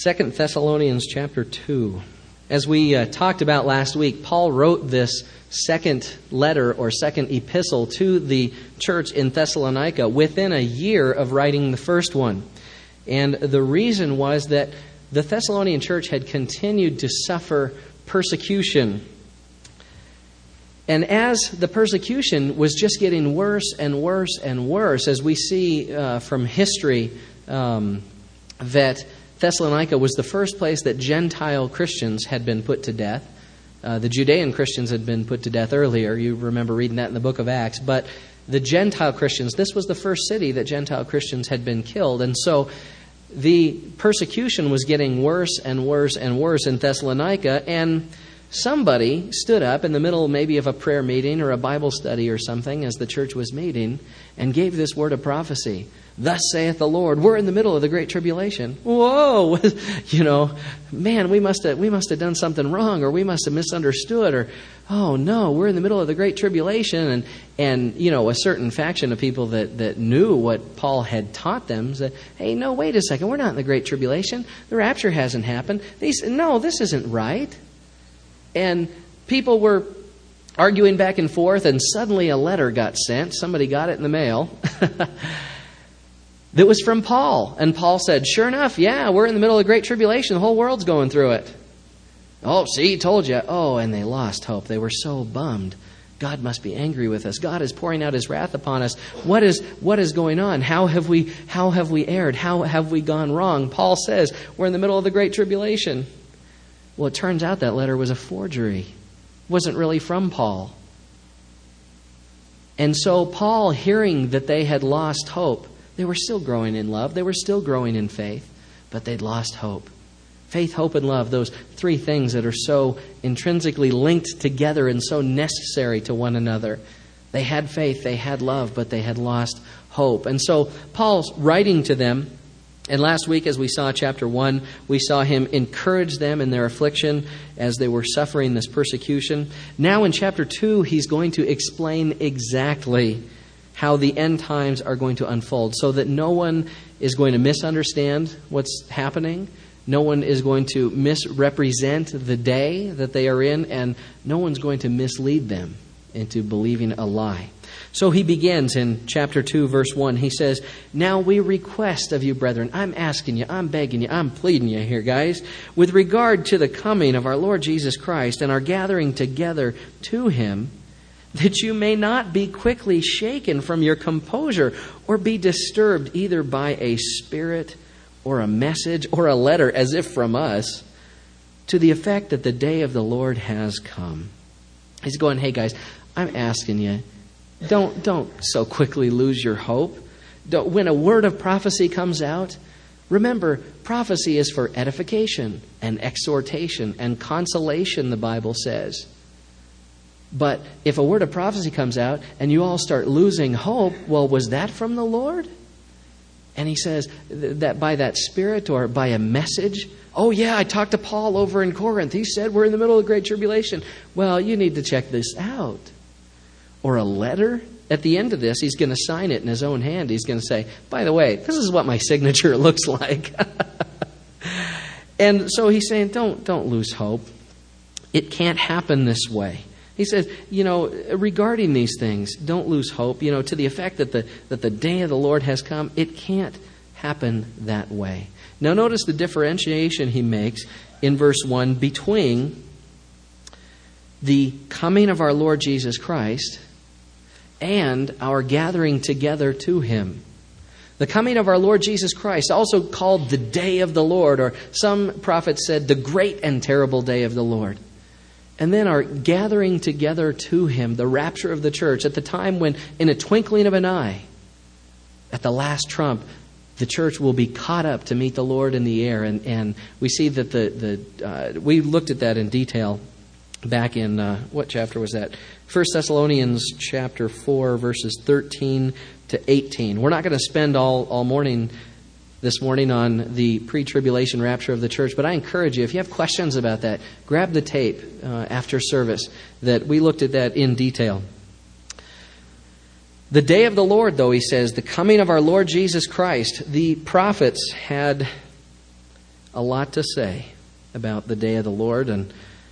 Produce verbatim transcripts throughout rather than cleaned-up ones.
Second Thessalonians chapter two. As we uh, talked about last week, Paul wrote this second letter or second epistle to the church in Thessalonica within a year of writing the first one. And the reason was that the Thessalonian church had continued to suffer persecution. And as the persecution was just getting worse and worse and worse, as we see uh, from history um, that Thessalonica was the first place that Gentile Christians had been put to death. Uh, the Judean Christians had been put to death earlier. You remember reading that in the book of Acts. But the Gentile Christians, this was the first city that Gentile Christians had been killed. And so the persecution was getting worse and worse and worse in Thessalonica. And somebody stood up in the middle maybe of a prayer meeting or a Bible study or something as the church was meeting and gave this word of prophecy. Thus saith the Lord, we're in the middle of the Great Tribulation. Whoa! You know, man, we must have we must have done something wrong, or we must have misunderstood, or, oh no, we're in the middle of the Great Tribulation. And, and you know, a certain faction of people that, that knew what Paul had taught them said, hey, no, wait a second, we're not in the Great Tribulation. The rapture hasn't happened. They said, no, this isn't right. And people were arguing back and forth, and suddenly a letter got sent. Somebody got it in the mail. That was from Paul. And Paul said, sure enough, yeah, we're in the middle of the Great Tribulation. The whole world's going through it. Oh, see, told you. Oh, and they lost hope. They were so bummed. God must be angry with us. God is pouring out His wrath upon us. What is what is going on? How have we how have we erred? How have we gone wrong? Paul says we're in the middle of the Great Tribulation. Well, it turns out that letter was a forgery. It wasn't really from Paul. And so Paul, hearing that they had lost hope, they were still growing in love. They were still growing in faith, but they'd lost hope. Faith, hope, and love, those three things that are so intrinsically linked together and so necessary to one another. They had faith, they had love, but they had lost hope. And so Paul's writing to them, and last week as we saw chapter one, we saw him encourage them in their affliction as they were suffering this persecution. Now in chapter two, he's going to explain exactly how the end times are going to unfold so that no one is going to misunderstand what's happening. No one is going to misrepresent the day that they are in, and no one's going to mislead them into believing a lie. So he begins in chapter two, verse one. He says, now we request of you, brethren, I'm asking you, I'm begging you, I'm pleading you here, guys, with regard to the coming of our Lord Jesus Christ and our gathering together to Him, that you may not be quickly shaken from your composure or be disturbed either by a spirit or a message or a letter as if from us, to the effect that the day of the Lord has come. He's going, hey guys, I'm asking you, don't don't so quickly lose your hope. Don't, when a word of prophecy comes out, remember, prophecy is for edification and exhortation and consolation, the Bible says. But if a word of prophecy comes out and you all start losing hope, well, was that from the Lord? And he says that by that spirit or by a message. Oh, yeah, I talked to Paul over in Corinth. He said we're in the middle of the Great Tribulation. Well, you need to check this out. Or a letter. At the end of this, he's going to sign it in his own hand. He's going to say, by the way, this is what my signature looks like. And so he's saying, don't, don't lose hope. It can't happen this way. He says, you know, regarding these things, don't lose hope, you know, to the effect that the that the day of the Lord has come. It can't happen that way. Now notice the differentiation he makes in verse one between the coming of our Lord Jesus Christ and our gathering together to Him. The coming of our Lord Jesus Christ, also called the day of the Lord, or some prophets said the great and terrible day of the Lord. And then our gathering together to Him, the rapture of the church, at the time when, in a twinkling of an eye, at the last trump, the church will be caught up to meet the Lord in the air. And, and we see that the, the uh, we looked at that in detail back in, uh, what chapter was that? First Thessalonians chapter four, verses thirteen to eighteen. We're not going to spend all, all morning this morning on the pre-tribulation rapture of the church, but I encourage you, if you have questions about that, grab the tape uh, after service that we looked at that in detail. The day of the Lord, though, he says, the coming of our Lord Jesus Christ, the prophets had a lot to say about the day of the Lord. And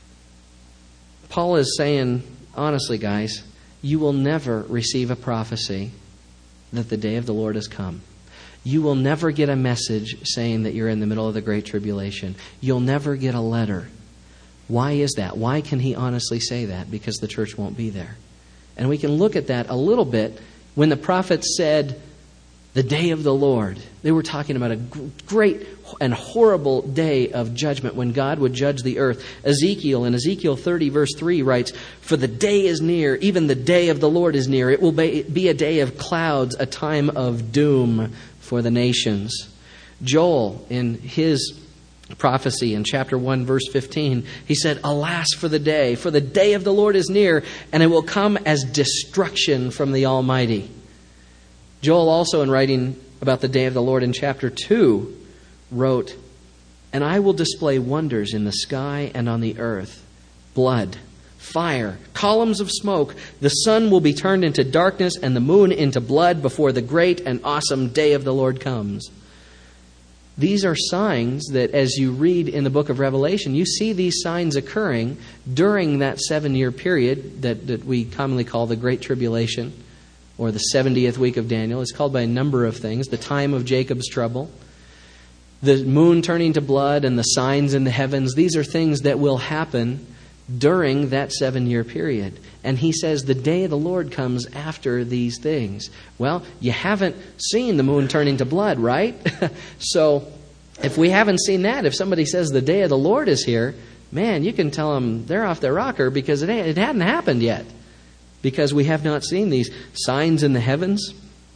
Paul is saying, honestly, guys, you will never receive a prophecy that the day of the Lord has come. You will never get a message saying that you're in the middle of the Great Tribulation. You'll never get a letter. Why is that? Why can he honestly say that? Because the church won't be there. And we can look at that a little bit. When the prophets said, the day of the Lord, they were talking about a great and horrible day of judgment when God would judge the earth. Ezekiel, in Ezekiel thirty, verse three, writes, for the day is near, even the day of the Lord is near. It will be a day of clouds, a time of doom for the nations. Joel, in his prophecy in chapter one, verse fifteen, he said, alas for the day, for the day of the Lord is near, and it will come as destruction from the Almighty. Joel also, in writing about the day of the Lord in chapter two, wrote, and I will display wonders in the sky and on the earth, blood, fire, columns of smoke. The sun will be turned into darkness and the moon into blood before the great and awesome day of the Lord comes. These are signs that as you read in the book of Revelation, you see these signs occurring during that seven-year period that, that we commonly call the Great Tribulation, or the seventieth week of Daniel. It's called by a number of things. The time of Jacob's trouble, the moon turning to blood, and the signs in the heavens. These are things that will happen during that seven-year period. And he says the day of the Lord comes after these things. Well, you haven't seen the moon turning to blood, right? So if we haven't seen that, if somebody says the day of the Lord is here, man, you can tell them they're off their rocker because it, it hadn't happened yet. Because we have not seen these signs in the heavens.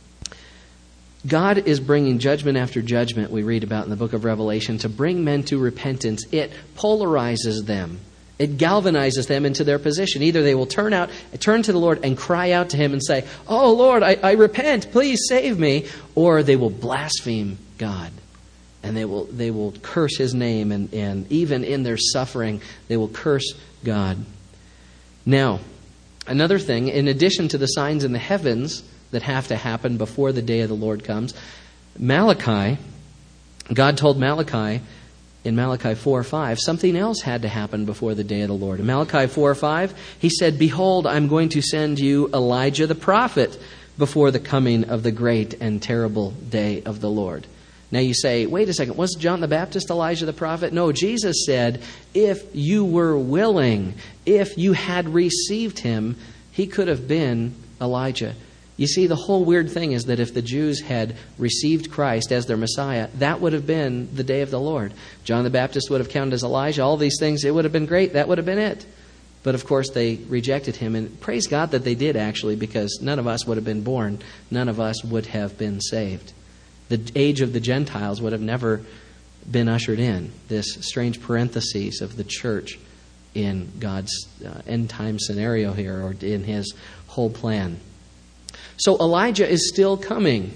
God is bringing judgment after judgment, we read about in the book of Revelation, to bring men to repentance. It polarizes them. It galvanizes them into their position. Either they will turn out, turn to the Lord and cry out to Him and say, oh Lord, I, I repent, please save me. Or they will blaspheme God. And they will they will curse His name. And, and even in their suffering, they will curse God. Now, another thing, in addition to the signs in the heavens that have to happen before the day of the Lord comes, Malachi, God told Malachi in Malachi four five, something else had to happen before the day of the Lord. In Malachi four five, He said, behold, I'm going to send you Elijah the prophet before the coming of the great and terrible day of the Lord. Now you say, wait a second, was John the Baptist Elijah the prophet? No, Jesus said, if you were willing, if you had received Him, He could have been Elijah. You see, the whole weird thing is that if the Jews had received Christ as their Messiah, that would have been the day of the Lord. John the Baptist would have counted as Elijah. All these things, it would have been great. That would have been it. But of course, they rejected Him. And praise God that they did, actually, because none of us would have been born. None of us would have been saved. The age of the Gentiles would have never been ushered in. This strange parenthesis of the church in God's uh, end time scenario here, or in His whole plan. So Elijah is still coming.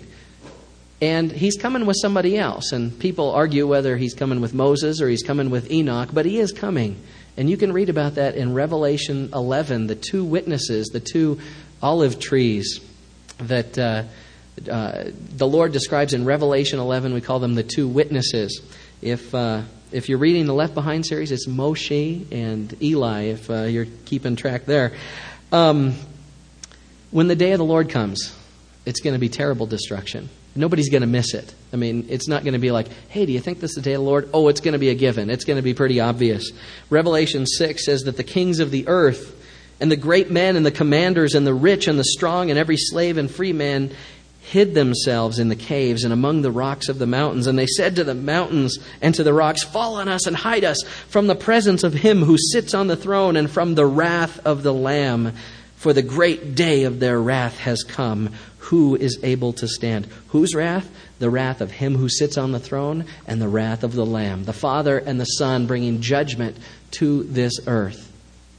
And he's coming with somebody else. And people argue whether he's coming with Moses or he's coming with Enoch. But he is coming. And you can read about that in Revelation eleven. The two witnesses, the two olive trees that uh, uh, the Lord describes in Revelation eleven. We call them the two witnesses. If uh, if you're reading the Left Behind series, it's Moshe and Eli, if uh, you're keeping track there. Um When the day of the Lord comes, it's going to be terrible destruction. Nobody's going to miss it. I mean, it's not going to be like, hey, do you think this is the day of the Lord? Oh, it's going to be a given. It's going to be pretty obvious. Revelation six says that the kings of the earth and the great men and the commanders and the rich and the strong and every slave and free man hid themselves in the caves and among the rocks of the mountains. And they said to the mountains and to the rocks, fall on us and hide us from the presence of Him who sits on the throne and from the wrath of the Lamb. For the great day of their wrath has come. Who is able to stand? Whose wrath? The wrath of Him who sits on the throne and the wrath of the Lamb. The Father and the Son bringing judgment to this earth.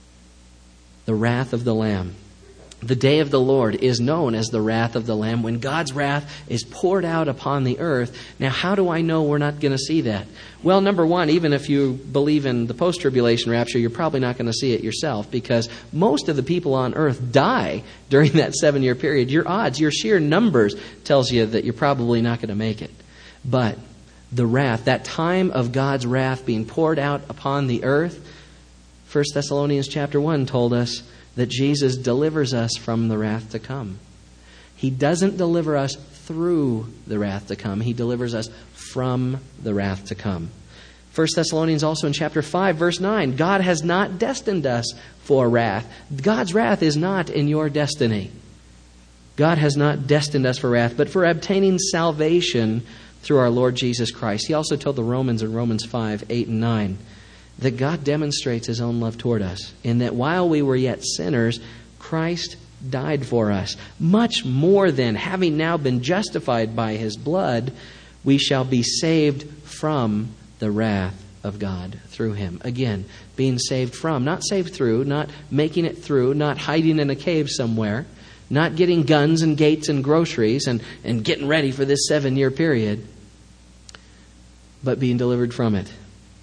The wrath of the Lamb. The day of the Lord is known as the wrath of the Lamb, when God's wrath is poured out upon the earth. Now, how do I know we're not going to see that? Well, number one, even if you believe in the post-tribulation rapture, you're probably not going to see it yourself, because most of the people on earth die during that seven-year period. Your odds, your sheer numbers tells you that you're probably not going to make it. But the wrath, that time of God's wrath being poured out upon the earth, First Thessalonians chapter one told us that Jesus delivers us from the wrath to come. He doesn't deliver us through the wrath to come. He delivers us from the wrath to come. First Thessalonians also in chapter five, verse nine, God has not destined us for wrath. God's wrath is not in your destiny. God has not destined us for wrath, but for obtaining salvation through our Lord Jesus Christ. He also told the Romans in Romans five, eight, and nine that God demonstrates His own love toward us, in that while we were yet sinners, Christ died for us. Much more than, having now been justified by His blood, we shall be saved from the wrath of God through Him. Again, being saved from, not saved through, not making it through, not hiding in a cave somewhere, not getting guns and gates and groceries and, and getting ready for this seven-year period, but being delivered from it.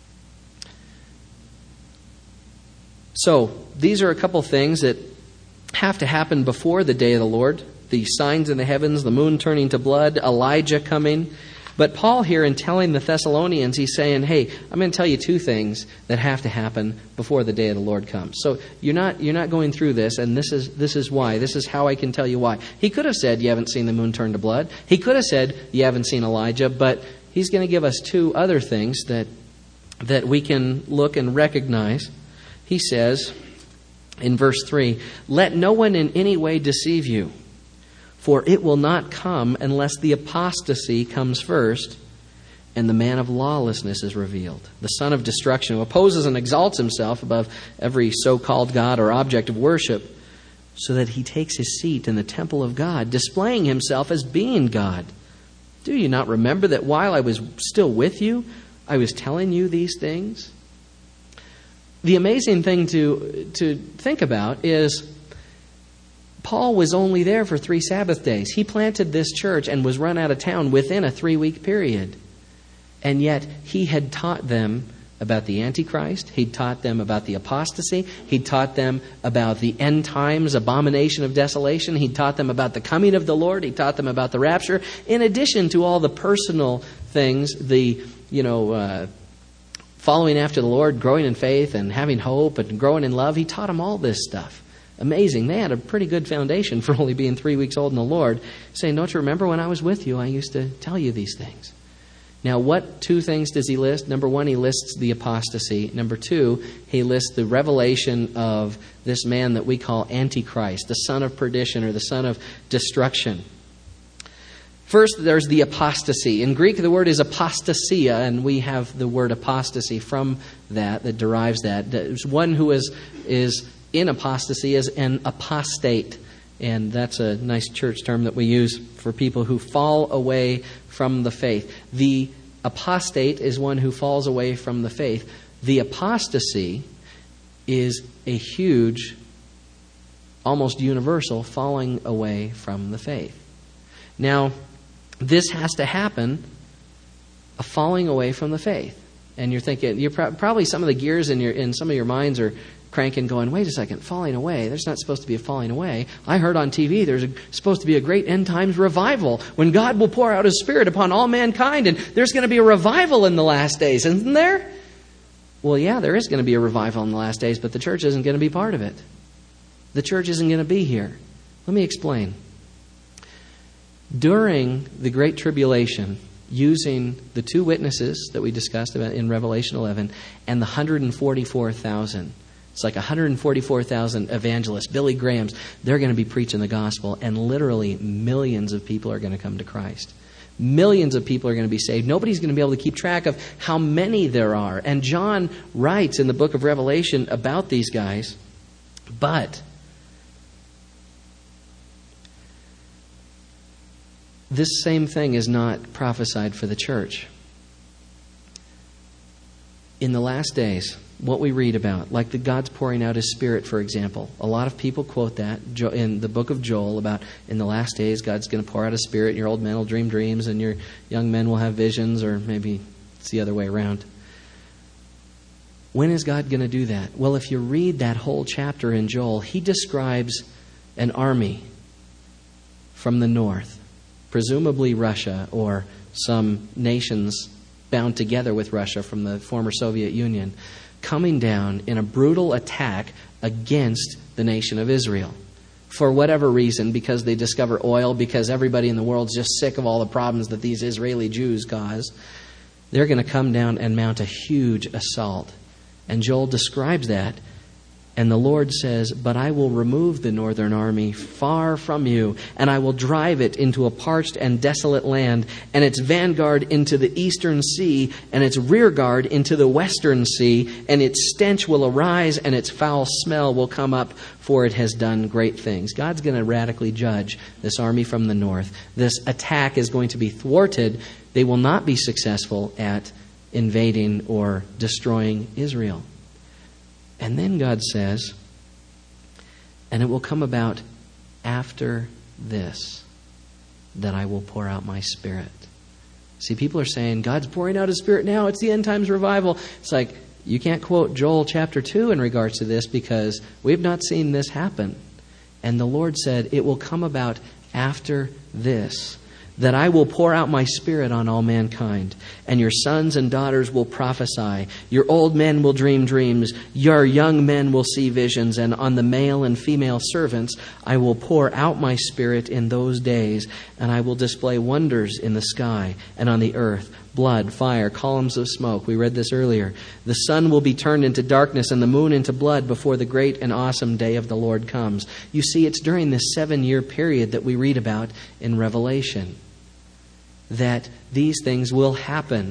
So, these are a couple things that have to happen before the day of the Lord. The signs in the heavens, the moon turning to blood, Elijah coming. But Paul here, in telling the Thessalonians, he's saying, hey, I'm going to tell you two things that have to happen before the day of the Lord comes. So you're not you're not going through this, and this is this is why. This is how I can tell you why. He could have said you haven't seen the moon turn to blood. He could have said you haven't seen Elijah, but he's going to give us two other things that that we can look and recognize. He says in verse three, let no one in any way deceive you, for it will not come unless the apostasy comes first and the man of lawlessness is revealed, the son of destruction, who opposes and exalts himself above every so-called God or object of worship, so that he takes his seat in the temple of God, displaying himself as being God. Do you not remember that while I was still with you, I was telling you these things? The amazing thing to to think about is Paul was only there for three Sabbath days. He planted this church and was run out of town within a three-week period. And yet he had taught them about the Antichrist. He'd taught them about the apostasy. He'd taught them about the end times, abomination of desolation. He'd taught them about the coming of the Lord. He taught them about the rapture. In addition to all the personal things, the, you know, uh, following after the Lord, growing in faith and having hope and growing in love, he taught them all this stuff. Amazing. They had a pretty good foundation for only being three weeks old in the Lord, saying, don't you remember when I was with you, I used to tell you these things. Now, what two things does he list? Number one, he lists the apostasy. Number two, he lists the revelation of this man that we call Antichrist, the son of perdition or the son of destruction. First, there's the apostasy. In Greek, the word is apostasia, and we have the word apostasy from that, that derives that. There's one who is is in apostasy is an apostate. And that's a nice church term that we use for people who fall away from the faith. The apostate is one who falls away from the faith. The apostasy is a huge, almost universal falling away from the faith. Now, this has to happen, a falling away from the faith. And you're thinking, you're pro- probably some of the gears in your in some of your minds are cranking, going, wait a second, falling away. There's not supposed to be a falling away. I heard on T V there's a, supposed to be a great end times revival when God will pour out His Spirit upon all mankind, and there's going to be a revival in the last days, isn't there? Well, yeah, there is going to be a revival in the last days, but the church isn't going to be part of it. The church isn't going to be here. Let me explain. During the Great Tribulation, using the two witnesses that we discussed about in Revelation eleven and the one hundred forty-four thousand, it's like one hundred forty-four thousand evangelists, Billy Grahams, they're going to be preaching the gospel, and literally millions of people are going to come to Christ. Millions of people are going to be saved. Nobody's going to be able to keep track of how many there are. And John writes in the book of Revelation about these guys, but this same thing is not prophesied for the church. In the last days, what we read about, like the God's pouring out His Spirit, for example. A lot of people quote that in the book of Joel about in the last days, God's going to pour out His Spirit, and your old men will dream dreams, and your young men will have visions, or maybe it's the other way around. When is God going to do that? Well, if you read that whole chapter in Joel, he describes an army from the north, presumably Russia or some nations bound together with Russia from the former Soviet Union, coming down in a brutal attack against the nation of Israel. For whatever reason, because they discover oil, because everybody in the world's just sick of all the problems that these Israeli Jews cause, they're going to come down and mount a huge assault. And Joel describes that. And the Lord says, "But I will remove the northern army far from you, and I will drive it into a parched and desolate land, and its vanguard into the eastern sea, and its rear guard into the western sea, and its stench will arise, and its foul smell will come up, for it has done great things." God's going to radically judge this army from the north. This attack is going to be thwarted. They will not be successful at invading or destroying Israel. And then God says, "And it will come about after this that I will pour out my Spirit." See, people are saying, God's pouring out His Spirit now. It's the end times revival. It's like, you can't quote Joel chapter two in regards to this because we've not seen this happen. And the Lord said, "It will come about after this that I will pour out my Spirit on all mankind, and your sons and daughters will prophesy, your old men will dream dreams, your young men will see visions, and on the male and female servants I will pour out my Spirit in those days, and I will display wonders in the sky and on the earth, blood, fire, columns of smoke." We read this earlier. "The sun will be turned into darkness and the moon into blood before the great and awesome day of the Lord comes." You see, it's during this seven-year period that we read about in Revelation that these things will happen.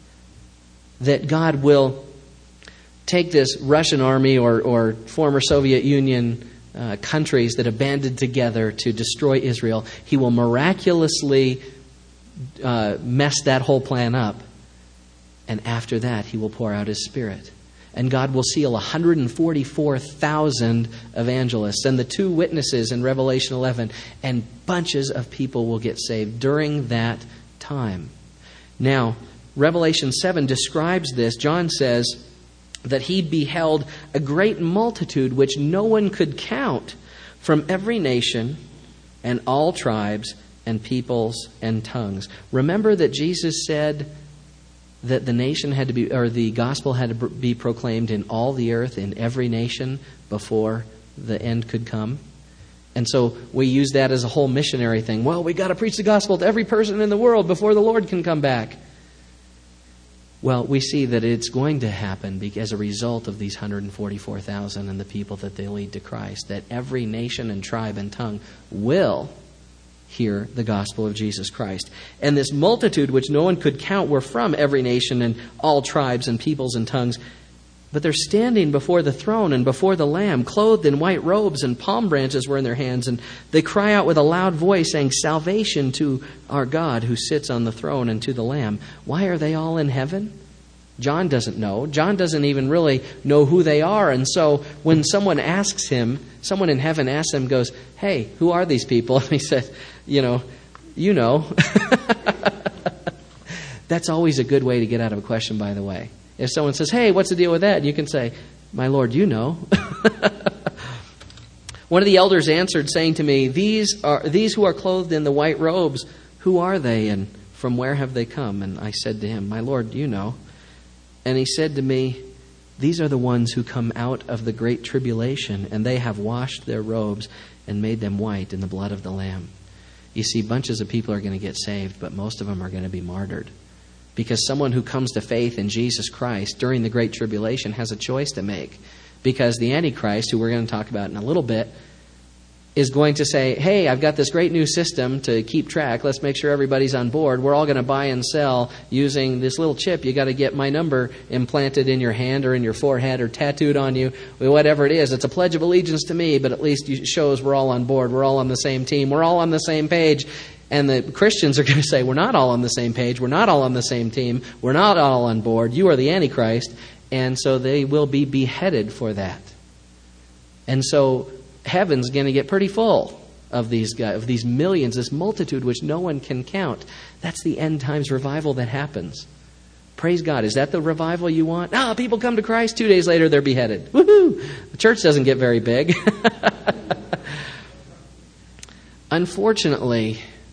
That God will take this Russian army or, or former Soviet Union uh, countries that have banded together to destroy Israel. He will miraculously uh, mess that whole plan up. And after that, He will pour out His Spirit. And God will seal one hundred forty-four thousand evangelists and the two witnesses in Revelation eleven. And bunches of people will get saved during that time. Now, Revelation seven describes this. John says that he beheld a great multitude which no one could count from every nation and all tribes and peoples and tongues. Remember that Jesus said that the nation had to be, or the gospel had to be proclaimed in all the earth, in every nation, before the end could come. And so we use that as a whole missionary thing. Well, we got to preach the gospel to every person in the world before the Lord can come back. Well, we see that it's going to happen as a result of these one hundred forty-four thousand and the people that they lead to Christ, that every nation and tribe and tongue will hear the gospel of Jesus Christ. And this multitude, which no one could count, were from every nation and all tribes and peoples and tongues. But they're standing before the throne and before the Lamb, clothed in white robes, and palm branches were in their hands. And they cry out with a loud voice, saying, "Salvation to our God who sits on the throne and to the Lamb." Why are they all in heaven? John doesn't know. John doesn't even really know who they are. And so when someone asks him, someone in heaven asks him, goes, "Hey, who are these people?" And he said, you know, you know. That's always a good way to get out of a question, by the way. If someone says, "Hey, what's the deal with that?" you can say, "My Lord, you know." One of the elders answered, saying to me, These are these who are clothed in the white robes, who are they, and from where have they come?" And I said to him, "My Lord, you know." And he said to me, "These are the ones who come out of the great tribulation, and they have washed their robes and made them white in the blood of the Lamb." You see, bunches of people are going to get saved, but most of them are going to be martyred. Because someone who comes to faith in Jesus Christ during the Great Tribulation has a choice to make. Because the Antichrist, who we're going to talk about in a little bit, is going to say, "Hey, I've got this great new system to keep track. Let's make sure everybody's on board. We're all going to buy and sell using this little chip. You got to get my number implanted in your hand or in your forehead or tattooed on you, whatever it is. It's a pledge of allegiance to me, but at least it shows we're all on board. We're all on the same team. We're all on the same page." And the Christians are going to say, "We're not all on the same page. We're not all on the same team. We're not all on board. You are the Antichrist." And so they will be beheaded for that. And so heaven's going to get pretty full of these guys, of these millions, this multitude which no one can count. That's the end times revival that happens. Praise God. Is that the revival you want? Ah, people come to Christ. Two days later, they're beheaded. Woohoo! The church doesn't get very big. Unfortunately,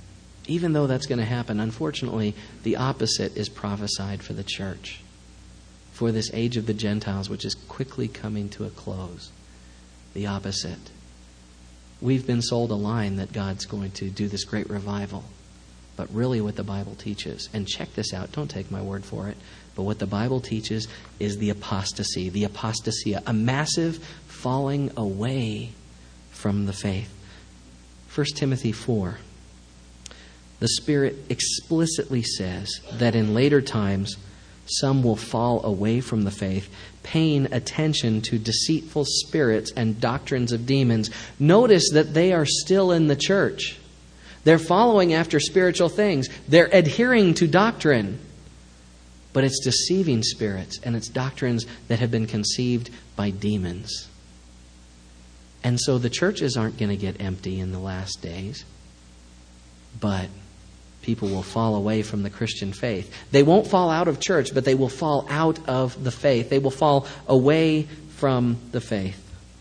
Even though that's going to happen, unfortunately, the opposite is prophesied for the church, for this age of the Gentiles, which is quickly coming to a close. The opposite. We've been sold a line that God's going to do this great revival. But really what the Bible teaches, and check this out, don't take my word for it, but what the Bible teaches is the apostasy, the apostasia, a massive falling away from the faith. First Timothy four. The Spirit explicitly says that in later times, some will fall away from the faith, paying attention to deceitful spirits and doctrines of demons. Notice that they are still in the church. They're following after spiritual things. They're adhering to doctrine. But it's deceiving spirits, and it's doctrines that have been conceived by demons. And so the churches aren't going to get empty in the last days. But people will fall away from the Christian faith. They won't fall out of church, but they will fall out of the faith. They will fall away from the faith.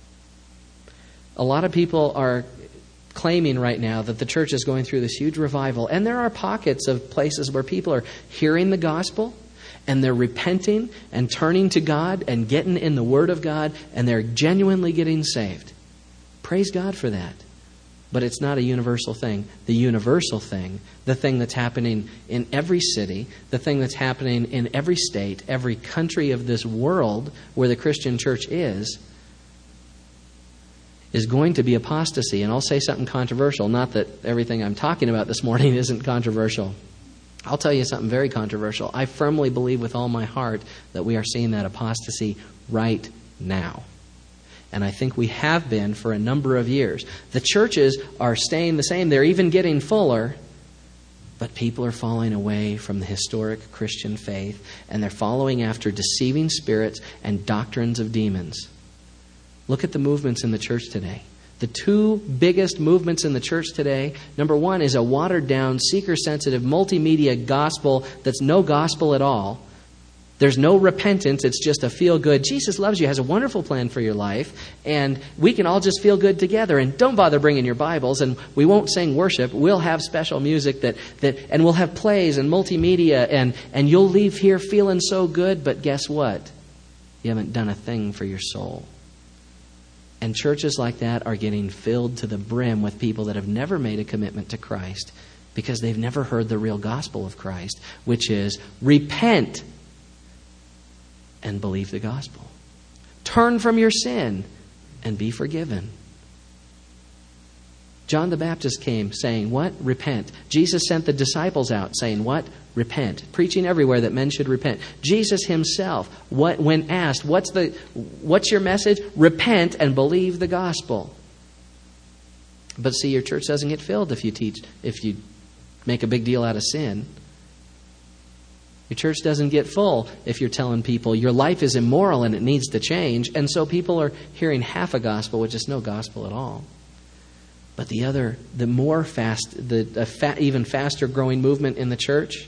A lot of people are claiming right now that the church is going through this huge revival. And there are pockets of places where people are hearing the gospel and they're repenting and turning to God and getting in the Word of God, and they're genuinely getting saved. Praise God for that. But it's not a universal thing. The universal thing, the thing that's happening in every city, the thing that's happening in every state, every country of this world where the Christian church is, is going to be apostasy. And I'll say something controversial. Not that everything I'm talking about this morning isn't controversial. I'll tell you something very controversial. I firmly believe with all my heart that we are seeing that apostasy right now. And I think we have been for a number of years. The churches are staying the same. They're even getting fuller. But people are falling away from the historic Christian faith. And they're following after deceiving spirits and doctrines of demons. Look at the movements in the church today. The two biggest movements in the church today, number one is a watered-down, seeker-sensitive, multimedia gospel that's no gospel at all. There's no repentance. It's just a feel-good. Jesus loves you, has a wonderful plan for your life, and we can all just feel good together. And don't bother bringing your Bibles, and we won't sing worship. We'll have special music that, that and we'll have plays and multimedia, and, and you'll leave here feeling so good, but guess what? You haven't done a thing for your soul. And churches like that are getting filled to the brim with people that have never made a commitment to Christ because they've never heard the real gospel of Christ, which is repent and believe the gospel. Turn from your sin and be forgiven. John the Baptist came saying, what? Repent. Jesus sent the disciples out saying, what? Repent. Preaching everywhere that men should repent. Jesus himself, what, when asked, what's the, what's your message? Repent and believe the gospel. But see, your church doesn't get filled if you teach, if you make a big deal out of sin. Your church doesn't get full if you're telling people your life is immoral and it needs to change. And so people are hearing half a gospel, which is no gospel at all. But the other, the more fast, the a fa- even faster growing movement in the church,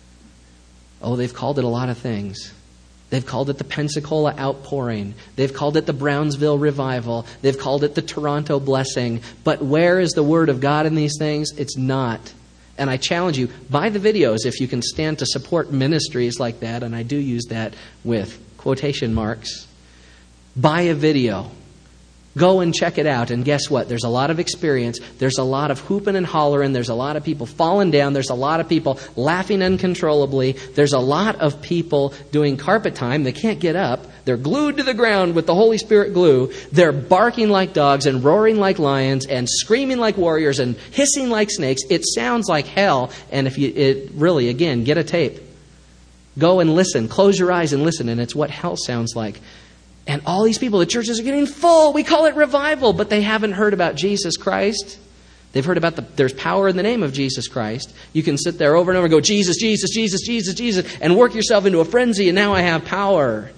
oh, they've called it a lot of things. They've called it the Pensacola outpouring. They've called it the Brownsville revival. They've called it the Toronto blessing. But where is the Word of God in these things? It's not. And I challenge you, buy the videos if you can stand to support ministries like that, and I do use that with quotation marks. Buy a video. Go and check it out, and guess what? There's a lot of experience. There's a lot of hooping and hollering. There's a lot of people falling down. There's a lot of people laughing uncontrollably. There's a lot of people doing carpet time. They can't get up. They're glued to the ground with the Holy Spirit glue. They're barking like dogs and roaring like lions and screaming like warriors and hissing like snakes. It sounds like hell. And if you it really, again, get a tape. Go and listen. Close your eyes and listen. And it's what hell sounds like. And all these people, the churches are getting full. We call it revival, but they haven't heard about Jesus Christ. They've heard about the, there's power in the name of Jesus Christ. You can sit there over and over and go, Jesus, Jesus, Jesus, Jesus, Jesus, and work yourself into a frenzy, and now I have power.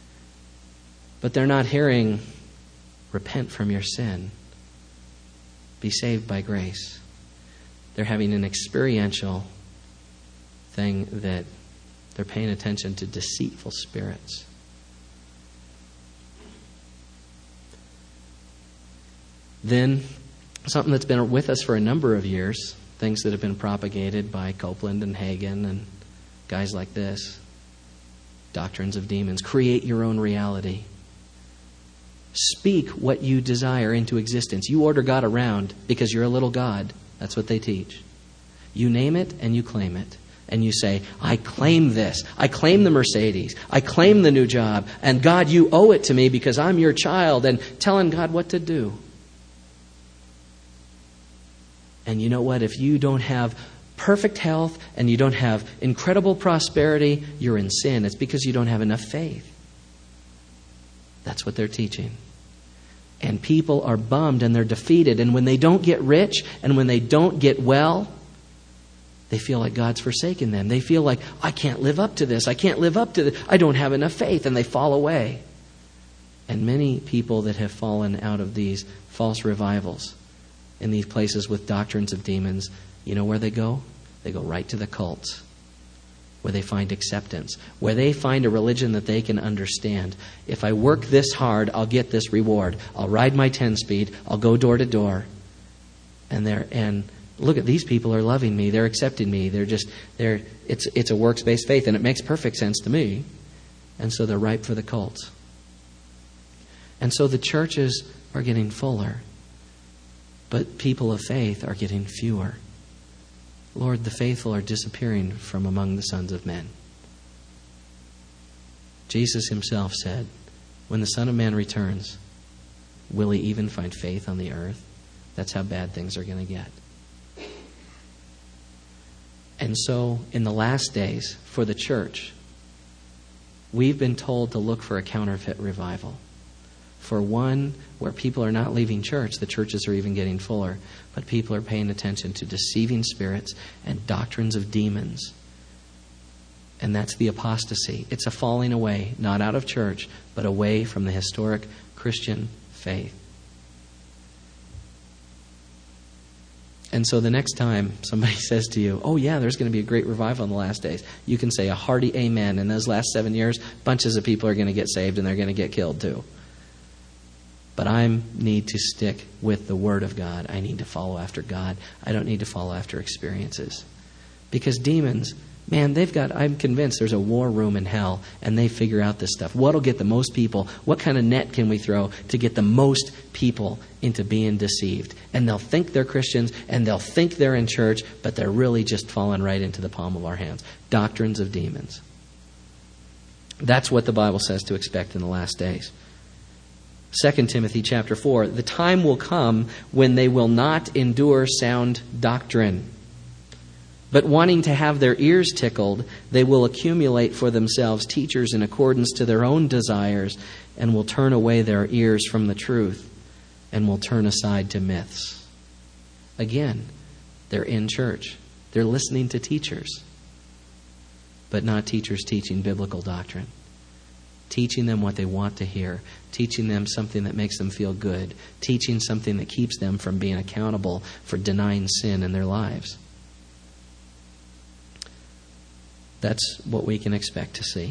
But they're not hearing, repent from your sin. Be saved by grace. They're having an experiential thing that they're paying attention to deceitful spirits. Then, something that's been with us for a number of years, things that have been propagated by Copeland and Hagen and guys like this. Doctrines of demons. Create your own reality. Speak what you desire into existence. You order God around because you're a little God. That's what they teach. You name it and you claim it. And you say, I claim this. I claim the Mercedes. I claim the new job. And God, you owe it to me because I'm your child. And telling God what to do. And you know what? If you don't have perfect health and you don't have incredible prosperity, you're in sin. It's because you don't have enough faith. That's what they're teaching. And people are bummed and they're defeated. And when they don't get rich and when they don't get well, they feel like God's forsaken them. They feel like, I can't live up to this. I can't live up to this. I don't have enough faith. And they fall away. And many people that have fallen out of these false revivals in these places with doctrines of demons, you know where they go? They go right to the cults, where they find acceptance, where they find a religion that they can understand. If I work this hard, I'll get this reward. I'll ride my ten-speed. I'll go door to door. And they're and look at these people are loving me. They're accepting me. They're just they're it's it's a works-based faith, and it makes perfect sense to me. And so they're ripe for the cults. And so the churches are getting fuller, but people of faith are getting fewer. Lord, the faithful are disappearing from among the sons of men. Jesus himself said, when the Son of Man returns, will he even find faith on the earth? That's how bad things are going to get. And so, in the last days, for the church, we've been told to look for a counterfeit revival. For one, where people are not leaving church, the churches are even getting fuller, but people are paying attention to deceiving spirits and doctrines of demons. And that's the apostasy. It's a falling away, not out of church, but away from the historic Christian faith. And so the next time somebody says to you, oh yeah, there's going to be a great revival in the last days, you can say a hearty amen. In those last seven years, bunches of people are going to get saved and they're going to get killed too. But I need to stick with the Word of God. I need to follow after God. I don't need to follow after experiences. Because demons, man, they've got, I'm convinced there's a war room in hell and they figure out this stuff. What'll get the most people? What kind of net can we throw to get the most people into being deceived? And they'll think they're Christians and they'll think they're in church, but they're really just falling right into the palm of our hands. Doctrines of demons. That's what the Bible says to expect in the last days. Second Timothy chapter four, the time will come when they will not endure sound doctrine. But wanting to have their ears tickled, they will accumulate for themselves teachers in accordance to their own desires and will turn away their ears from the truth and will turn aside to myths. Again, they're in church. They're listening to teachers, but not teachers teaching biblical doctrine. Teaching them what they want to hear. Teaching them something that makes them feel good. Teaching something that keeps them from being accountable for denying sin in their lives. That's what we can expect to see.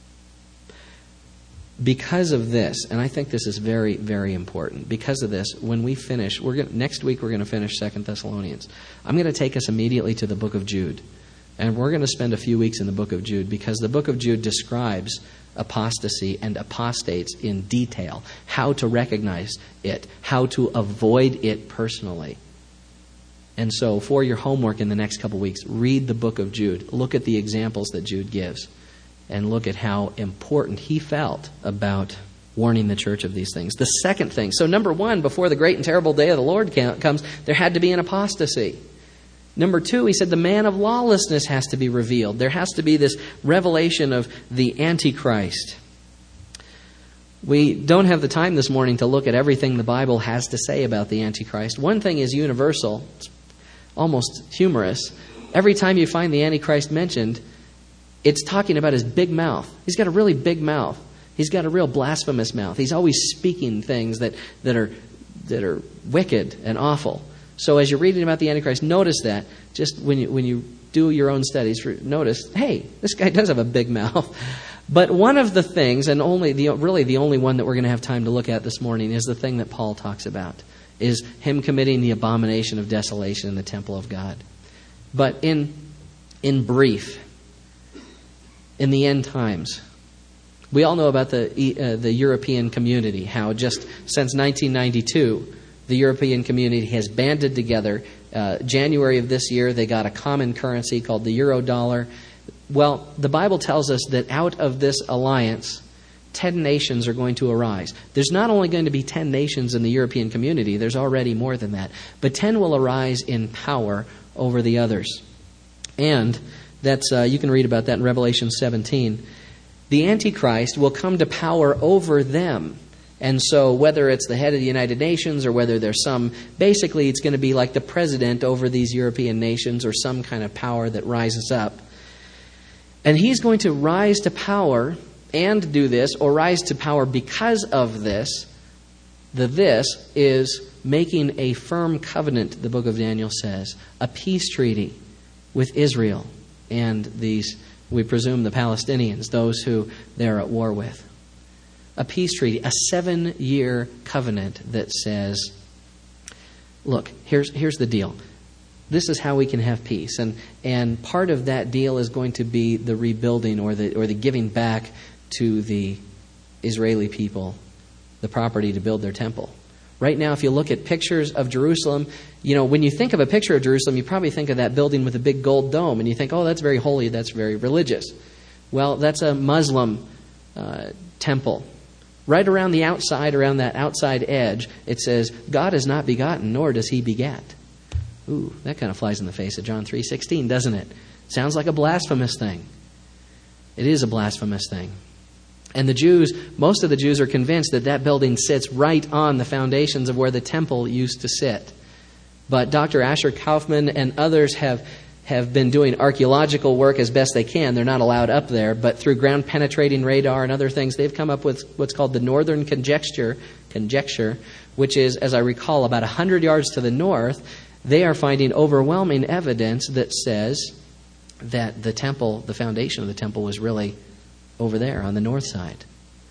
Because of this, and I think this is very, very important. Because of this, when we finish, we're going next week we're going to finish Second Thessalonians. I'm going to take us immediately to the book of Jude. And we're going to spend a few weeks in the book of Jude because the book of Jude describes apostasy and apostates in detail, how to recognize it, how to avoid it personally. And so for your homework in the next couple weeks, read the book of Jude. Look at the examples that Jude gives and look at how important he felt about warning the church of these things. The second thing, so number one, before the great and terrible day of the Lord comes, there had to be an apostasy. Number two, he said the man of lawlessness has to be revealed. There has to be this revelation of the Antichrist. We don't have the time this morning to look at everything the Bible has to say about the Antichrist. One thing is universal. It's almost humorous. Every time you find the Antichrist mentioned, it's talking about his big mouth. He's got a really big mouth. He's got a real blasphemous mouth. He's always speaking things that, that are that are wicked and awful. So as you're reading about the Antichrist, notice that. Just when you when you do your own studies, notice, hey, this guy does have a big mouth. But one of the things, and only the really the only one that we're going to have time to look at this morning, is the thing that Paul talks about. is him committing the abomination of desolation in the temple of God. But in in brief, in the end times, we all know about the uh, the European community, how just since nineteen ninety-two, the European community has banded together. Uh, January of this year, they got a common currency called the euro dollar. Well, the Bible tells us that out of this alliance, ten nations are going to arise. There's not only going to be ten nations in the European community, there's already more than that. But ten will arise in power over the others. And that's uh, you can read about that in Revelation seventeen. The Antichrist will come to power over them. And so whether it's the head of the United Nations or whether there's some, basically it's going to be like the president over these European nations or some kind of power that rises up. And he's going to rise to power and do this, or rise to power because of this. The this is making a firm covenant, the book of Daniel says, a peace treaty with Israel and these, we presume, the Palestinians, those who they're at war with. A peace treaty, a seven-year covenant that says, look, here's here's the deal. This is how we can have peace. And and part of that deal is going to be the rebuilding or the or the giving back to the Israeli people the property to build their temple. Right now, if you look at pictures of Jerusalem, you know, when you think of a picture of Jerusalem, you probably think of that building with a big gold dome, and you think, oh, that's very holy, that's very religious. Well, that's a Muslim uh, temple. Right around the outside, around that outside edge, it says, God is not begotten, nor does he begat. Ooh, that kind of flies in the face of John three sixteen, doesn't it? Sounds like a blasphemous thing. It is a blasphemous thing. And the Jews, most of the Jews are convinced that that building sits right on the foundations of where the temple used to sit. But Doctor Asher Kaufman and others have have been doing archaeological work as best they can. They're not allowed up there, but through ground-penetrating radar and other things, they've come up with what's called the Northern Conjecture, conjecture, which is, as I recall, about one hundred yards to the north. They are finding overwhelming evidence that says that the temple, the foundation of the temple, was really over there on the north side.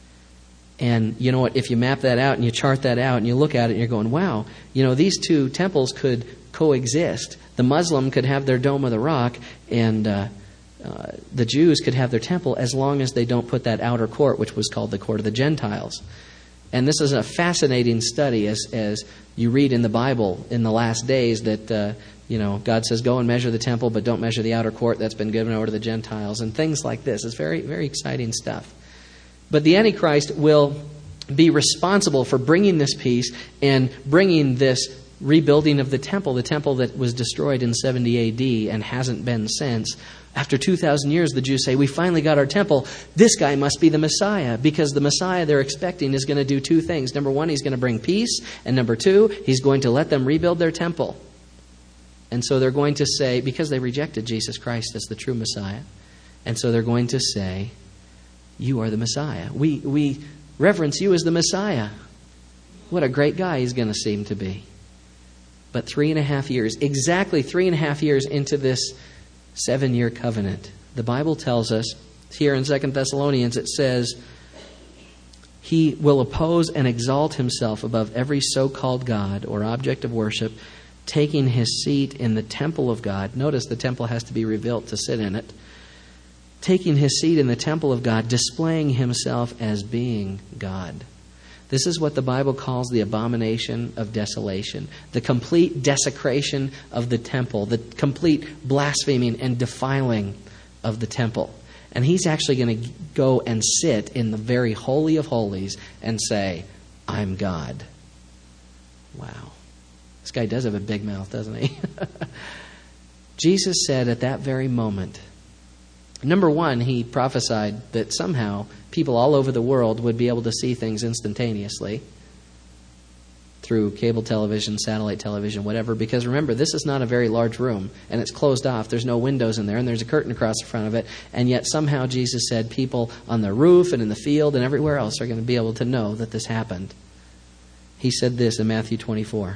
And you know what, if you map that out and you chart that out and you look at it and you're going, wow, you know, these two temples could coexist. The Muslim could have their Dome of the Rock, and uh, uh, the Jews could have their temple, as long as they don't put that outer court, which was called the Court of the Gentiles. And this is a fascinating study, as as you read in the Bible in the last days that, uh, you know, God says, go and measure the temple, but don't measure the outer court that's been given over to the Gentiles, and things like this. It's very, very exciting stuff. But the Antichrist will be responsible for bringing this peace and bringing this rebuilding of the temple, the temple that was destroyed in seventy A D and hasn't been since. After two thousand years, the Jews say, we finally got our temple. This guy must be the Messiah, because the Messiah they're expecting is going to do two things. Number one, he's going to bring peace. And number two, he's going to let them rebuild their temple. And so they're going to say, because they rejected Jesus Christ as the true Messiah, and so they're going to say, you are the Messiah. We, we reverence you as the Messiah. What a great guy he's going to seem to be. But three and a half years, exactly three and a half years into this seven-year covenant, the Bible tells us, here in Second Thessalonians, it says, he will oppose and exalt himself above every so-called God or object of worship, taking his seat in the temple of God. Notice the temple has to be rebuilt to sit in it. Taking his seat in the temple of God, displaying himself as being God. This is what the Bible calls the abomination of desolation, the complete desecration of the temple, the complete blaspheming and defiling of the temple. And he's actually going to go and sit in the very holy of holies and say, I'm God. Wow. This guy does have a big mouth, doesn't he? Jesus said at that very moment, number one, he prophesied that somehow people all over the world would be able to see things instantaneously through cable television, satellite television, whatever. Because remember, this is not a very large room, and it's closed off. There's no windows in there, and there's a curtain across the front of it. And yet somehow Jesus said people on the roof and in the field and everywhere else are going to be able to know that this happened. He said this in Matthew twenty-four.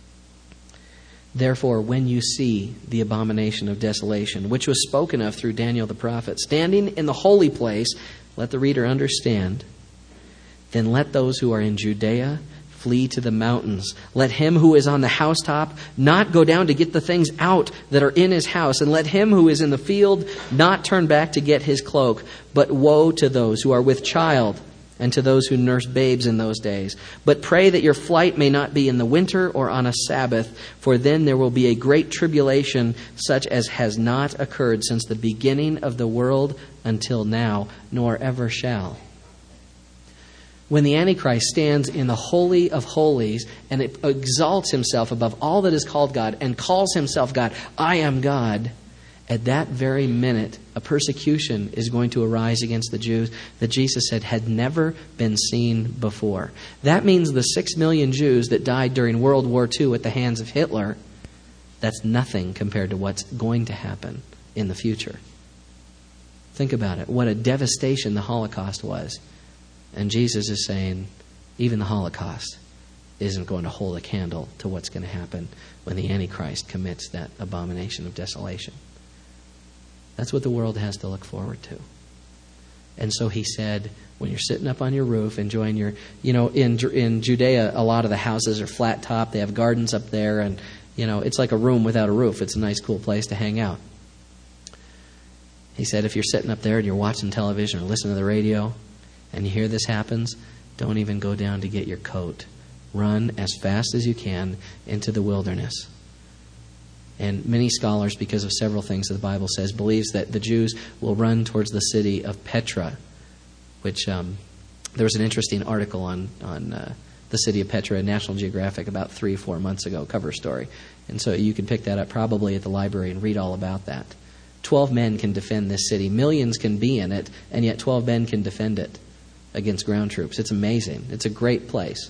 Therefore, when you see the abomination of desolation, which was spoken of through Daniel the prophet, standing in the holy place, let the reader understand, then let those who are in Judea flee to the mountains. Let him who is on the housetop not go down to get the things out that are in his house. And let him who is in the field not turn back to get his cloak. But woe to those who are with child and to those who nurse babes in those days. But pray that your flight may not be in the winter or on a Sabbath, for then there will be a great tribulation such as has not occurred since the beginning of the world until now, nor ever shall. When the Antichrist stands in the Holy of Holies and it exalts himself above all that is called God and calls himself God, I am God, at that very minute, a persecution is going to arise against the Jews that Jesus said had never been seen before. That means the six million Jews that died during World War Two at the hands of Hitler, that's nothing compared to what's going to happen in the future. Think about it. What a devastation the Holocaust was. And Jesus is saying, even the Holocaust isn't going to hold a candle to what's going to happen when the Antichrist commits that abomination of desolation. That's what the world has to look forward to. And so he said, when you're sitting up on your roof, enjoying your, you know, in in Judea, a lot of the houses are flat top. They have gardens up there, and, you know, it's like a room without a roof. It's a nice, cool place to hang out. He said, if you're sitting up there and you're watching television or listening to the radio, and you hear this happens, don't even go down to get your coat. Run as fast as you can into the wilderness. And many scholars, because of several things that the Bible says, believes that the Jews will run towards the city of Petra, which um, there was an interesting article on, on uh, the city of Petra in National Geographic about three, four months ago, cover story. And so you can pick that up probably at the library and read all about that. Twelve men can defend this city. Millions can be in it, and yet twelve men can defend it against ground troops. It's amazing. It's a great place.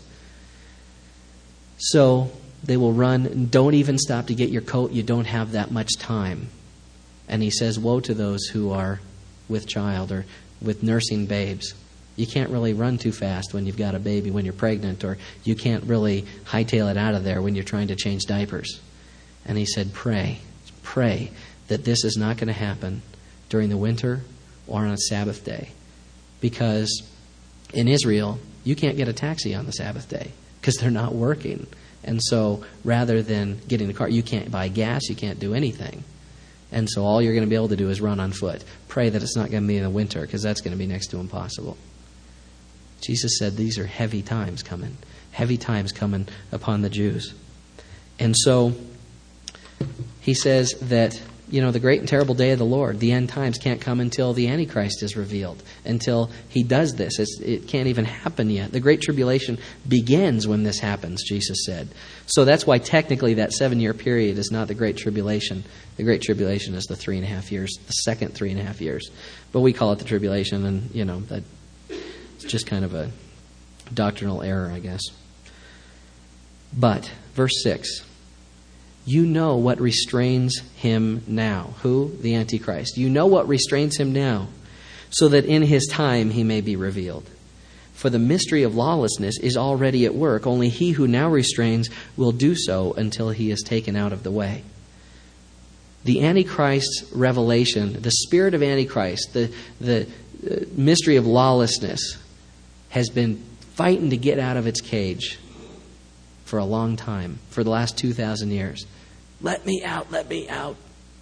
So they will run. Don't even stop to get your coat. You don't have that much time. And he says, woe to those who are with child or with nursing babes. You can't really run too fast when you've got a baby, when you're pregnant, or you can't really hightail it out of there when you're trying to change diapers. And he said, pray, pray that this is not going to happen during the winter or on a Sabbath day. Because in Israel, you can't get a taxi on the Sabbath day because they're not working. And so rather than getting a car, you can't buy gas, you can't do anything. And so all you're going to be able to do is run on foot. Pray that it's not going to be in the winter because that's going to be next to impossible. Jesus said these are heavy times coming. Heavy times coming upon the Jews. And so he says that, you know, the great and terrible day of the Lord, the end times, can't come until the Antichrist is revealed, until he does this. It's, it can't even happen yet. The Great Tribulation begins when this happens, Jesus said. So that's why technically that seven-year period is not the Great Tribulation. The Great Tribulation is the three and a half years, the second three and a half years. But we call it the Tribulation, and, you know, that it's just kind of a doctrinal error, I guess. But, verse six, you know what restrains him now. Who? The Antichrist. You know what restrains him now, so that in his time he may be revealed. For the mystery of lawlessness is already at work. Only he who now restrains will do so until he is taken out of the way. The Antichrist's revelation, the spirit of Antichrist, the, the uh, mystery of lawlessness, has been fighting to get out of its cage for a long time, for the last two thousand years. Let me out, let me out.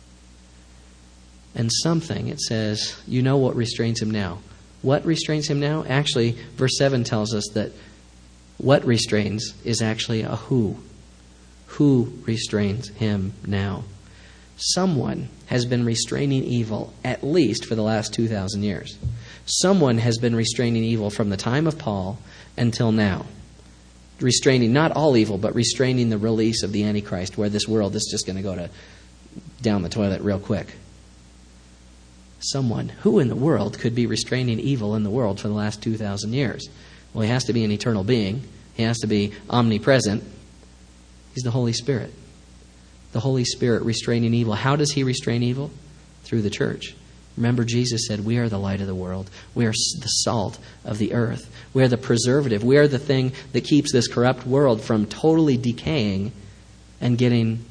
And something, it says, you know what restrains him now. What restrains him now? Actually, verse seven tells us that what restrains is actually a who. Who restrains him now? Someone has been restraining evil at least for the last two thousand years. Someone has been restraining evil from the time of Paul until now. Restraining not all evil, but restraining the release of the Antichrist, where this world is just going to go to down the toilet real quick. Someone, who in the world could be restraining evil in the world for the last two thousand years? Well, he has to be an eternal being. He has to be omnipresent. He's the Holy Spirit. The Holy Spirit restraining evil. How does he restrain evil? Through the church. Remember, Jesus said, we are the light of the world. We are the salt of the earth. We are the preservative. We are the thing that keeps this corrupt world from totally decaying and getting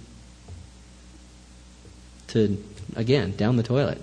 to, again, down the toilet.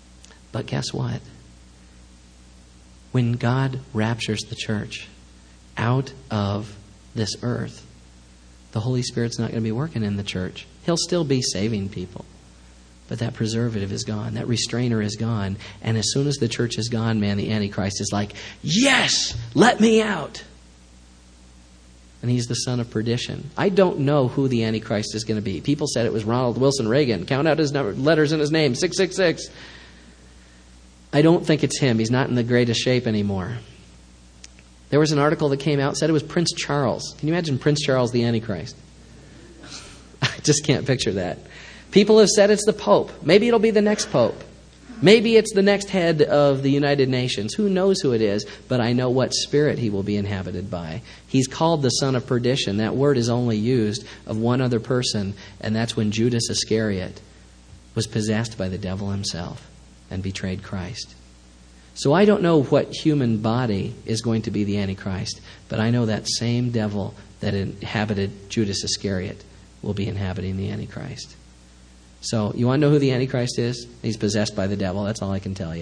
But guess what? When God raptures the church, out of this earth, the Holy Spirit's not going to be working in the church. He'll still be saving people. But that preservative is gone. That restrainer is gone. And as soon as the church is gone, man, the Antichrist is like, yes, let me out. And he's the son of perdition. I don't know who the Antichrist is going to be. People said it was Ronald Wilson Reagan. Count out his number, letters in his name, six six six. I don't think it's him. He's not in the greatest shape anymore. There was an article that came out that said it was Prince Charles. Can you imagine Prince Charles the Antichrist? I just can't picture that. People have said it's the Pope. Maybe it'll be the next Pope. Maybe it's the next head of the United Nations. Who knows who it is, but I know what spirit he will be inhabited by. He's called the son of perdition. That word is only used of one other person, and that's when Judas Iscariot was possessed by the devil himself and betrayed Christ. So I don't know what human body is going to be the Antichrist, but I know that same devil that inhabited Judas Iscariot will be inhabiting the Antichrist. So, you want to know who the Antichrist is? He's possessed by the devil. That's all I can tell you.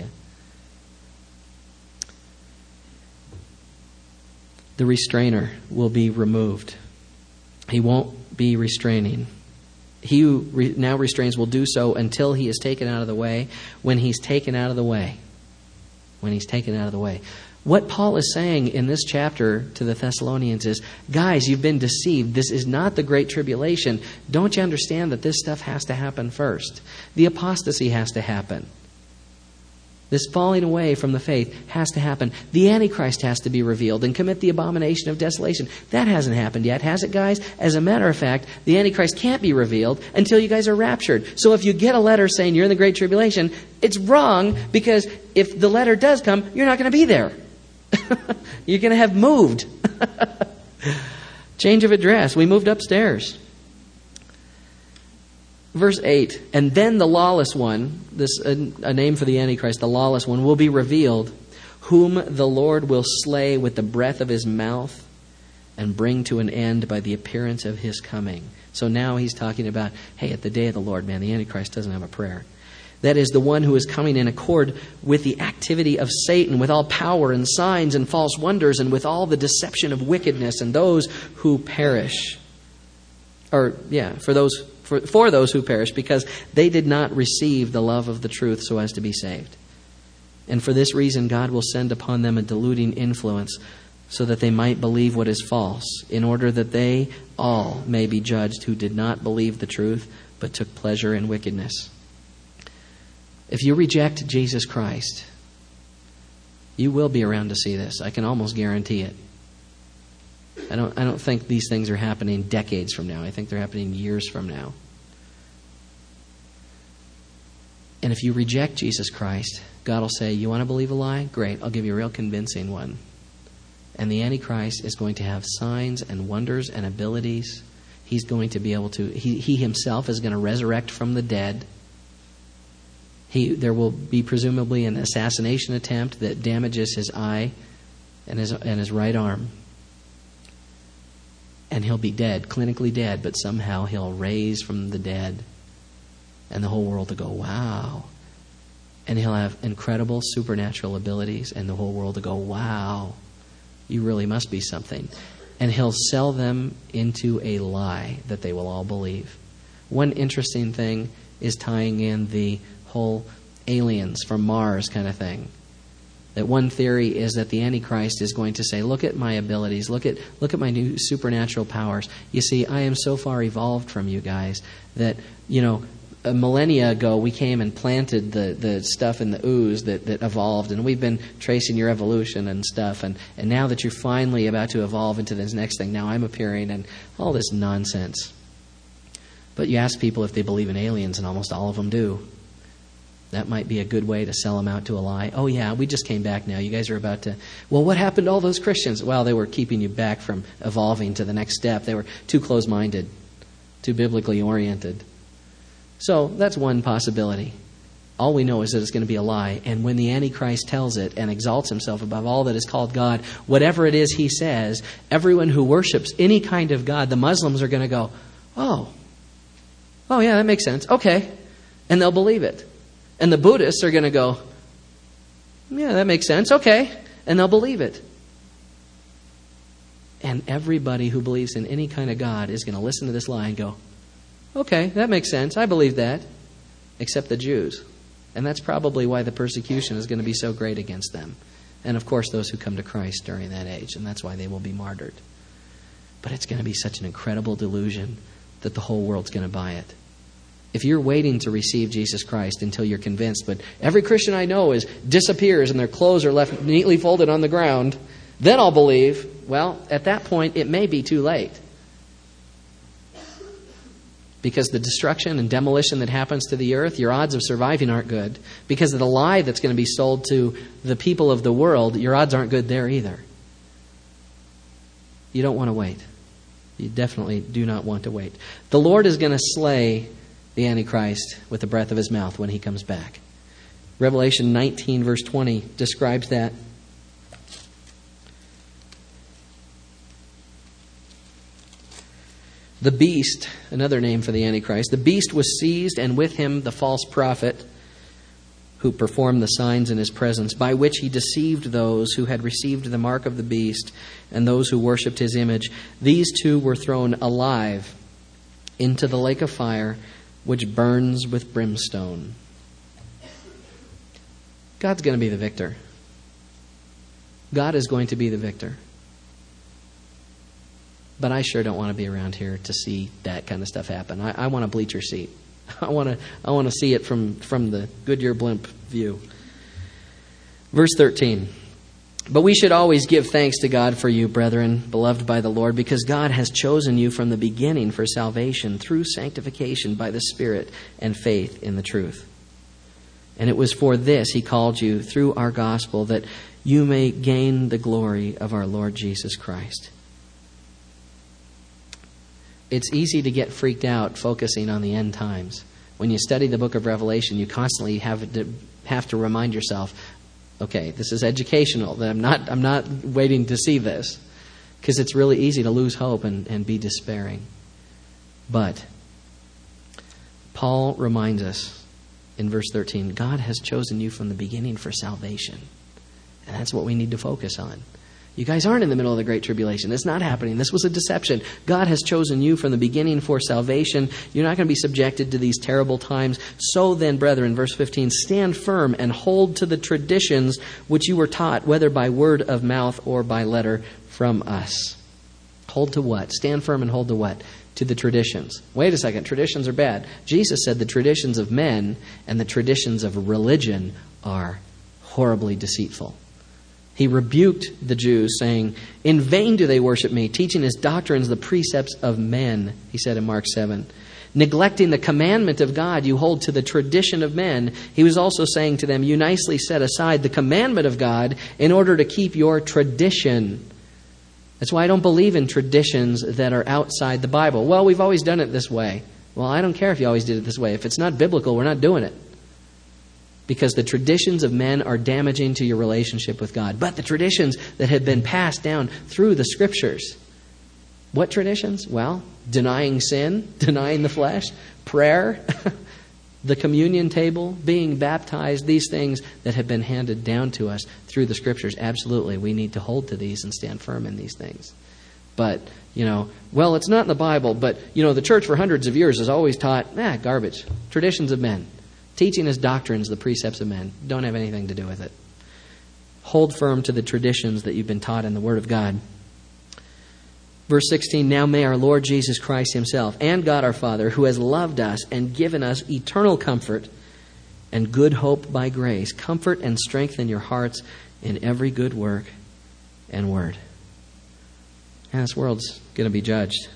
The restrainer will be removed. He won't be restraining. He who re- now restrains will do so until he is taken out of the way. When he's taken out of the way. When he's taken out of the way. What Paul is saying in this chapter to the Thessalonians is, guys, you've been deceived. This is not the Great Tribulation. Don't you understand that this stuff has to happen first? The apostasy has to happen. This falling away from the faith has to happen. The Antichrist has to be revealed and commit the abomination of desolation. That hasn't happened yet, has it, guys? As a matter of fact, the Antichrist can't be revealed until you guys are raptured. So if you get a letter saying you're in the Great Tribulation, it's wrong, because if the letter does come, you're not going to be there. You're going to have moved. Change of address. We moved upstairs. Verse eight, and then the lawless one, this a, a name for the Antichrist, the lawless one, will be revealed, whom the Lord will slay with the breath of his mouth and bring to an end by the appearance of his coming. So now he's talking about, hey, at the day of the Lord, man, the Antichrist doesn't have a prayer. That is the one who is coming in accord with the activity of Satan, with all power and signs and false wonders, and with all the deception of wickedness, and those who perish. Or, yeah, for those for, for those who perish, because they did not receive the love of the truth so as to be saved. And for this reason, God will send upon them a deluding influence, so that they might believe what is false, in order that they all may be judged who did not believe the truth, but took pleasure in wickedness. If you reject Jesus Christ, you will be around to see this. I can almost guarantee it. I don't I don't think these things are happening decades from now. I think they're happening years from now. And if you reject Jesus Christ, God will say, you want to believe a lie? Great, I'll give you a real convincing one. And the Antichrist is going to have signs and wonders and abilities. He's going to be able to, he, he himself is going to resurrect from the dead. He, there will be presumably an assassination attempt that damages his eye and his, and his right arm. And he'll be dead, clinically dead, but somehow he'll raise from the dead. And the whole world will go, wow. And he'll have incredible supernatural abilities, and the whole world will go, wow, you really must be something. And he'll sell them into a lie that they will all believe. One interesting thing is tying in the whole aliens from Mars kind of thing. That one theory is that the Antichrist is going to say, look at my abilities, look at look at my new supernatural powers. You see, I am so far evolved from you guys that, you know, a millennia ago we came and planted the, the stuff in the ooze that, that evolved, and we've been tracing your evolution and stuff, and, and now that you're finally about to evolve into this next thing, now I'm appearing, and all this nonsense. But you ask people if they believe in aliens, and almost all of them do. That might be a good way to sell them out to a lie. Oh, yeah, we just came back now. You guys are about to... Well, what happened to all those Christians? Well, they were keeping you back from evolving to the next step. They were too close-minded, too biblically oriented. So that's one possibility. All we know is that it's going to be a lie. And when the Antichrist tells it and exalts himself above all that is called God, whatever it is he says, everyone who worships any kind of God, the Muslims are going to go, oh, oh yeah, that makes sense. Okay. And they'll believe it. And the Buddhists are going to go, yeah, that makes sense. Okay. And they'll believe it. And everybody who believes in any kind of God is going to listen to this lie and go, okay, that makes sense. I believe that. Except the Jews. And that's probably why the persecution is going to be so great against them. And of course, those who come to Christ during that age. And that's why they will be martyred. But it's going to be such an incredible delusion that the whole world's going to buy it. If you're waiting to receive Jesus Christ until you're convinced, but every Christian I know is disappears and their clothes are left neatly folded on the ground, then I'll believe. Well, at that point, it may be too late. Because the destruction and demolition that happens to the earth, your odds of surviving aren't good. Because of the lie that's going to be sold to the people of the world, your odds aren't good there either. You don't want to wait. You definitely do not want to wait. The Lord is going to slay the Antichrist with the breath of his mouth when he comes back. Revelation nineteen, verse twenty, describes that. The beast, another name for the Antichrist, the beast was seized, and with him the false prophet who performed the signs in his presence, by which he deceived those who had received the mark of the beast and those who worshipped his image. These two were thrown alive into the lake of fire, which burns with brimstone. God's going to be the victor. God is going to be the victor. But I sure don't want to be around here to see that kind of stuff happen. I, I want a bleacher seat. I want to I want to see it from, from the Goodyear blimp view. Verse thirteen. But we should always give thanks to God for you, brethren, beloved by the Lord, because God has chosen you from the beginning for salvation through sanctification by the Spirit and faith in the truth. And it was for this he called you through our gospel, that you may gain the glory of our Lord Jesus Christ. It's easy to get freaked out focusing on the end times. When you study the book of Revelation, you constantly have to have to remind yourself, okay, this is educational. That I'm not I'm not waiting to see this. Because it's really easy to lose hope and, and be despairing. But Paul reminds us in verse thirteen, God has chosen you from the beginning for salvation. And that's what we need to focus on. You guys aren't in the middle of the Great Tribulation. It's not happening. This was a deception. God has chosen you from the beginning for salvation. You're not going to be subjected to these terrible times. So then, brethren, verse fifteen, stand firm and hold to the traditions which you were taught, whether by word of mouth or by letter from us. Hold to what? Stand firm and hold to what? To the traditions. Wait a second. Traditions are bad. Jesus said the traditions of men and the traditions of religion are horribly deceitful. He rebuked the Jews, saying, in vain do they worship me, teaching as doctrines the precepts of men, he said in Mark seven. Neglecting the commandment of God, you hold to the tradition of men. He was also saying to them, you nicely set aside the commandment of God in order to keep your tradition. That's why I don't believe in traditions that are outside the Bible. Well, we've always done it this way. Well, I don't care if you always did it this way. If it's not biblical, we're not doing it. Because the traditions of men are damaging to your relationship with God. But the traditions that have been passed down through the Scriptures. What traditions? Well, denying sin, denying the flesh, prayer, the communion table, being baptized, these things that have been handed down to us through the Scriptures. Absolutely, we need to hold to these and stand firm in these things. But, you know, well, it's not in the Bible, but, you know, the church for hundreds of years has always taught, ah, garbage, traditions of men. Teaching as doctrines the precepts of men. Don't have anything to do with it. Hold firm to the traditions that you've been taught in the Word of God. Verse sixteen, now may our Lord Jesus Christ himself and God our Father, who has loved us and given us eternal comfort and good hope by grace, comfort and strengthen your hearts in every good work and word. And this world's going to be judged.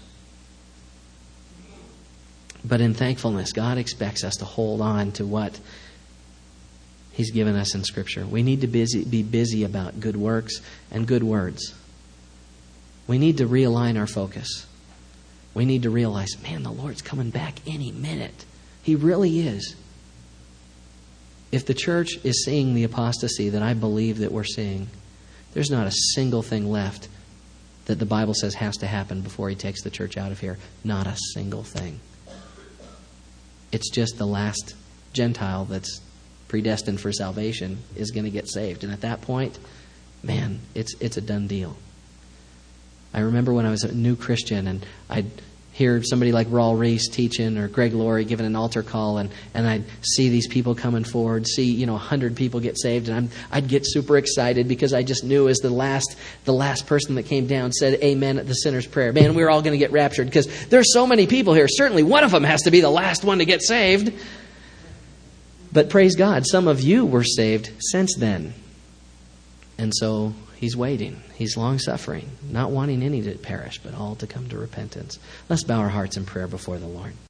But in thankfulness, God expects us to hold on to what He's given us in Scripture. We need to busy, be busy about good works and good words. We need to realign our focus. We need to realize, man, the Lord's coming back any minute. He really is. If the church is seeing the apostasy that I believe that we're seeing, there's not a single thing left that the Bible says has to happen before He takes the church out of here. Not a single thing. It's just the last Gentile that's predestined for salvation is going to get saved. And at that point, man, it's it's a done deal. I I remember when I was a new Christian and I'd hear somebody like Raul Reese teaching or Greg Laurie giving an altar call, and, and I'd see these people coming forward, see, you know, a hundred people get saved, and I'm, I'd get super excited because I just knew as the last the last person that came down said amen at the sinner's prayer, man, we're all going to get raptured because there's so many people here. Certainly one of them has to be the last one to get saved. But praise God, some of you were saved since then. And so He's waiting. He's long-suffering, not wanting any to perish, but all to come to repentance. Let's bow our hearts in prayer before the Lord.